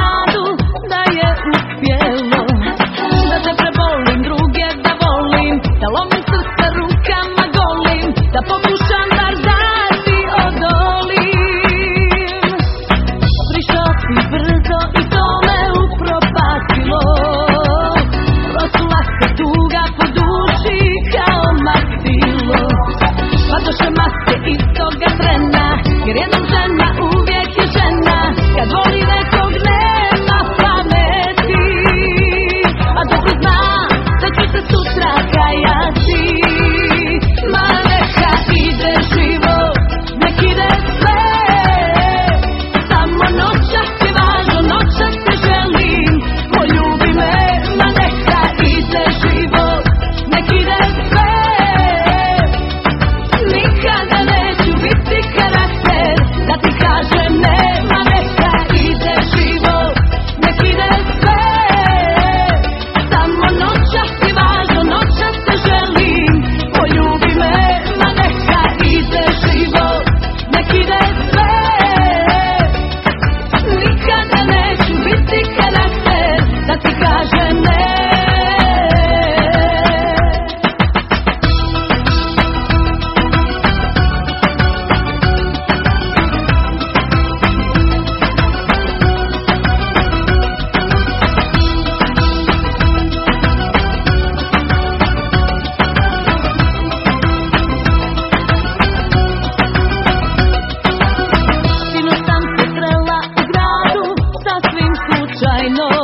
nadu da je uspjelo, da te prebolim, druge da volim, da lomim srce rukama golim, da pokušam bar da ti odolim. Prišao si brzo i to me upropastilo, rosula se tuga po duši kao mastilo. Pa došle maske istoga trena, jer jednom žena uvijek je žena, kad voli nekog nema pameti. A dobro zna da ću se sutra kajati. Ma neka ide život, nek ide sve, samo noćas je važno, noćas te želim, poljubi me. Ma neka ide život, nek ide sve, nikada neću biti karakter da ti kažem ne. Ma neka ide život, nek ide sve, samo noćas je važno, noćas te želim, poljubi me. Ma neka ide život, nek ide sve, nikada neću biti karakter da ti kažem ne. Sinoć sam se srela u gradu, sasvim slučajno,